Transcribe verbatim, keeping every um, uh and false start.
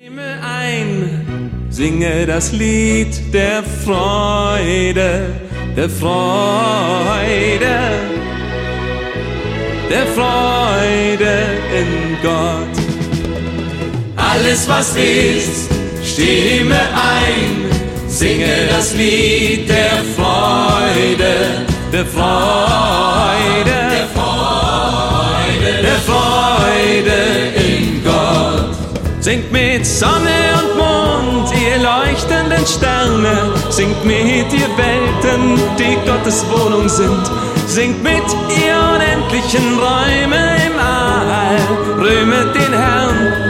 Ein, singe das Lied der Freude, der Freude, der Freude in Gott. Alles was ist, stimme ein, singe das Lied der Freude, der Freude, der Freude, der Freude in Gott. Singt mit Sonne und Mond, ihr leuchtenden Sterne, singt mit, ihr Welten, die Gottes Wohnung sind, singt mit, ihr unendlichen Räume im All, rühmet den Herrn